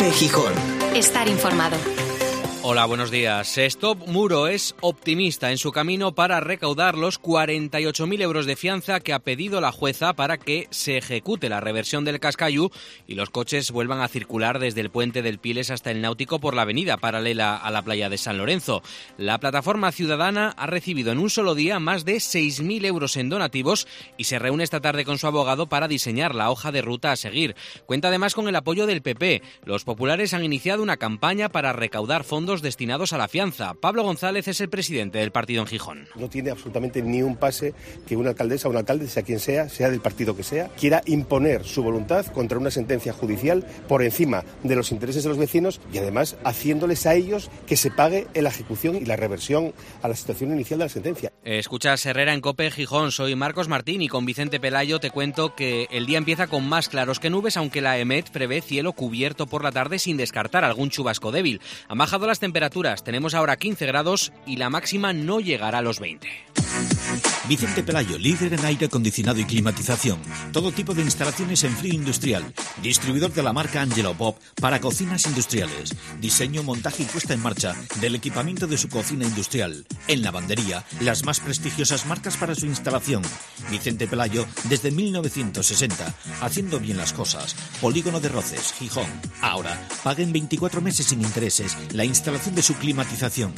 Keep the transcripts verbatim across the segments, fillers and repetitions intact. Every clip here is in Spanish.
COPE Gijón. Estar informado. Hola, buenos días. Stop Muro es optimista en su camino para recaudar los cuarenta y ocho mil euros de fianza que ha pedido la jueza para que se ejecute la reversión del Cascayú y los coches vuelvan a circular desde el puente del Piles hasta el Náutico por la avenida paralela a la playa de San Lorenzo. La plataforma ciudadana ha recibido en un solo día más de seis mil euros en donativos y se reúne esta tarde con su abogado para diseñar la hoja de ruta a seguir. Cuenta además con el apoyo del P P. Los populares han iniciado una campaña para recaudar fondos destinados a la fianza. Pablo González es el presidente del partido en Gijón. No tiene absolutamente ni un pase que una alcaldesa o un alcalde, sea quien sea, sea del partido que sea, quiera imponer su voluntad contra una sentencia judicial por encima de los intereses de los vecinos y además haciéndoles a ellos que se pague la ejecución y la reversión a la situación inicial de la sentencia. Escuchas Herrera en COPE Gijón. Soy Marcos Martín y con Vicente Pelayo te cuento que el día empieza con más claros que nubes, aunque la EMET prevé cielo cubierto por la tarde sin descartar algún chubasco débil. Han bajado las temperaturas, tenemos ahora quince grados y la máxima no llegará a los veinte. Vicente Pelayo, líder en aire acondicionado y climatización. Todo tipo de instalaciones en frío industrial. Distribuidor de la marca Angelo Pop para cocinas industriales. Diseño, montaje y puesta en marcha del equipamiento de su cocina industrial. En lavandería, las más prestigiosas marcas para su instalación. Vicente Pelayo, desde mil novecientos sesenta, haciendo bien las cosas. Polígono de Roces, Gijón. Ahora, paguen veinticuatro meses sin intereses la instalación de su climatización.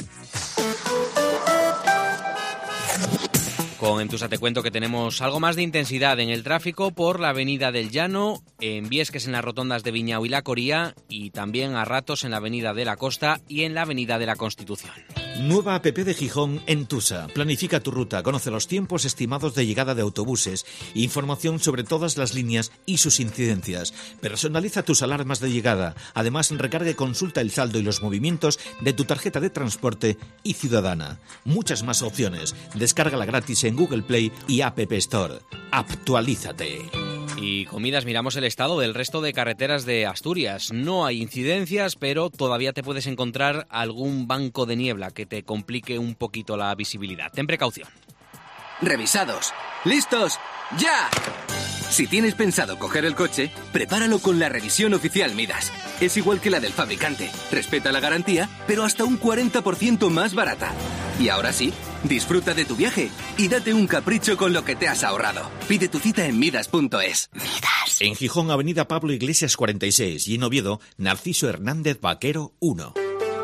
Con Entusa te cuento que tenemos algo más de intensidad en el tráfico por la avenida del Llano, en Viesques en las rotondas de Viñao y La Coría y también a ratos en la avenida de la Costa y en la avenida de la Constitución. Nueva app de Gijón Entusa. Planifica tu ruta, conoce los tiempos estimados de llegada de autobuses, información sobre todas las líneas y sus incidencias. Personaliza tus alarmas de llegada. Además, recarga y consulta el saldo y los movimientos de tu tarjeta de transporte y ciudadana. Muchas más opciones. Descárgala gratis en Google Play y App Store. Actualízate. Y comidas, miramos el estado del resto de carreteras de Asturias. No hay incidencias, pero todavía te puedes encontrar algún banco de niebla que te complique un poquito la visibilidad. Ten precaución. Revisados. ¿Listos? ¡Ya! Si tienes pensado coger el coche, prepáralo con la revisión oficial Midas. Es igual que la del fabricante. Respeta la garantía, pero hasta un cuarenta por ciento más barata. Y ahora sí, disfruta de tu viaje y date un capricho con lo que te has ahorrado. Pide tu cita en midas punto es. Midas. En Gijón, avenida Pablo Iglesias cuarenta y seis y en Oviedo, Narciso Hernández Vaquero uno.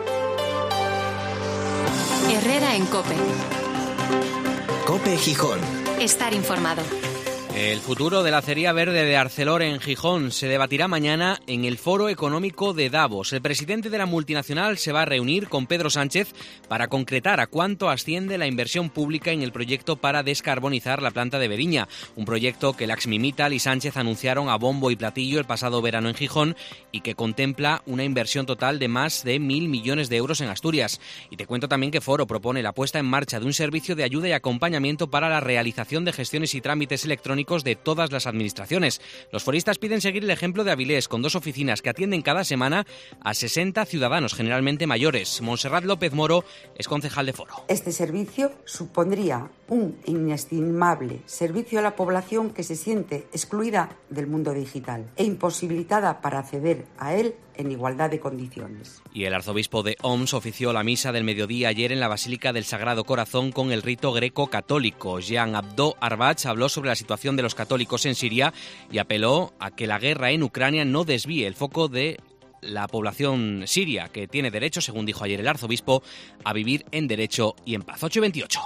Herrera en COPE. COPE Gijón. Estar informado. El futuro de la acería verde de Arcelor en Gijón se debatirá mañana en el Foro Económico de Davos. El presidente de la multinacional se va a reunir con Pedro Sánchez para concretar a cuánto asciende la inversión pública en el proyecto para descarbonizar la planta de Veriña, un proyecto que Laxmimital y Sánchez anunciaron a bombo y platillo el pasado verano en Gijón y que contempla una inversión total de más de mil millones de euros en Asturias. Y te cuento también que Foro propone la puesta en marcha de un servicio de ayuda y acompañamiento para la realización de gestiones y trámites electrónicos de todas las administraciones. Los foristas piden seguir el ejemplo de Avilés, con dos oficinas que atienden cada semana a sesenta ciudadanos, generalmente mayores. Montserrat López Moro es concejal de Foro. Este servicio supondría un inestimable servicio a la población que se siente excluida del mundo digital e imposibilitada para acceder a él en igualdad de condiciones. Y el arzobispo de Oms ofició la misa del mediodía ayer en la Basílica del Sagrado Corazón con el rito greco-católico. Jean Abdo Arbach habló sobre la situación de los católicos en Siria y apeló a que la guerra en Ucrania no desvíe el foco de la población siria, que tiene derecho, según dijo ayer el arzobispo, a vivir en derecho y en paz. ocho y veintiocho.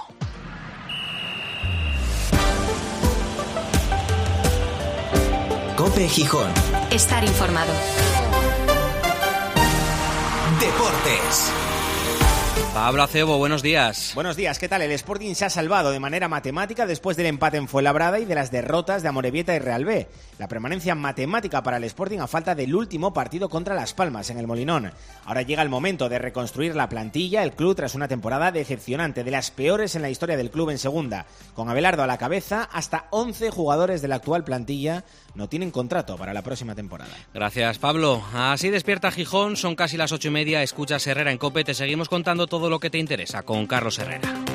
COPE Gijón. Estar informado. Deportes. Pablo Acebo, buenos días. Buenos días, ¿qué tal? El Sporting se ha salvado de manera matemática después del empate en Fuenlabrada y de las derrotas de Amorebieta y Real B. La permanencia matemática para el Sporting a falta del último partido contra Las Palmas en el Molinón. Ahora llega el momento de reconstruir la plantilla, el club tras una temporada decepcionante, de las peores en la historia del club en segunda. Con Abelardo a la cabeza, hasta once jugadores de la actual plantilla no tienen contrato para la próxima temporada. Gracias, Pablo. Así despierta Gijón, son casi las ocho y media, escuchas Herrera en COPE, te seguimos contando todo lo que te interesa con Carlos Herrera.